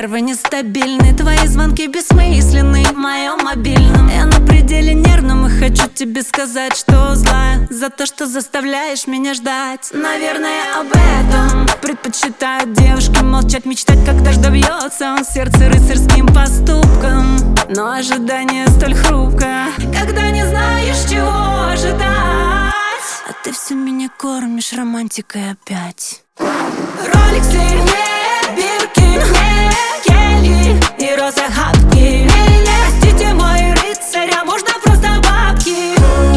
Нервы нестабильны, твои звонки бессмысленны в моем мобильном. Я на пределе нервном и хочу тебе сказать, что злая за то, что заставляешь меня ждать. Наверное, об этом предпочитают девушки молчать, мечтать, когда ж добьется он сердце рыцарским поступком. Но ожидание столь хрупко, когда не знаешь, чего ожидать. А ты все меня кормишь романтикой опять. Роликсы, Биркин, Келли и роза хапки. Простите, мой рыцарь, а можно просто бабки?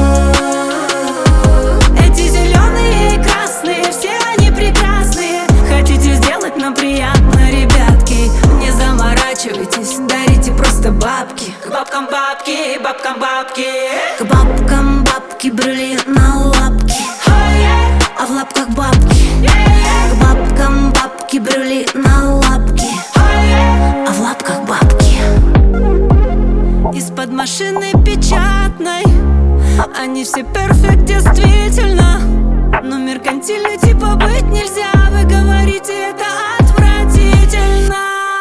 Эти зеленые и красные, все они прекрасные. Хотите сделать нам приятно, ребятки? Не заморачивайтесь, дарите просто бабки. К бабкам бабки, бабкам бабки. К бабкам бабки брели на лапки, а в лапках бабки. К бабкам бабки брели на лапки, а в лапках бабки. Из-под машины печатной они все перфект, действительно. Но меркантильный типа быть нельзя. Вы говорите, это отвратительно.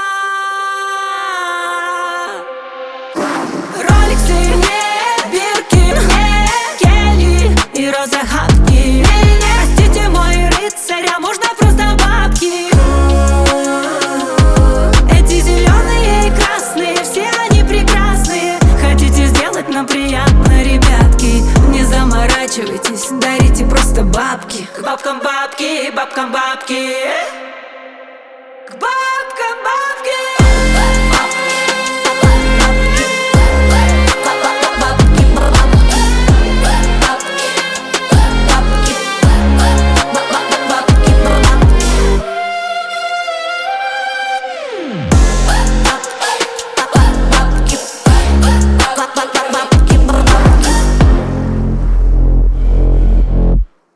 Роликсы, Биркин, Келли и роза хапки. Простите, мой рыцарь, а можно просто бабки? Эти зеленые и красные, все они прекрасные. Хотите сделать нам приятно, ребятки? Не заморачивайтесь, дарите просто бабки. К бабкам бабки, бабкам бабки.